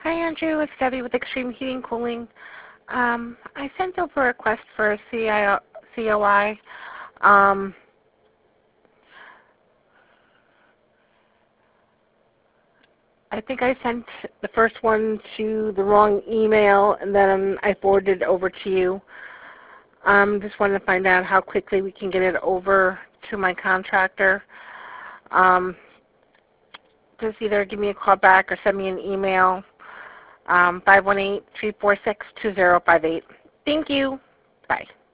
Hi, Andrew. It's Debbie with Extreme Heating Cooling. I sent over a request for a COI. I think I sent the first one to the wrong email, and then I forwarded it over to you. Just wanted to find out how quickly we can get it over to my contractor. Just either give me a call back or send me an email. 518-346-2058. Thank you. Bye.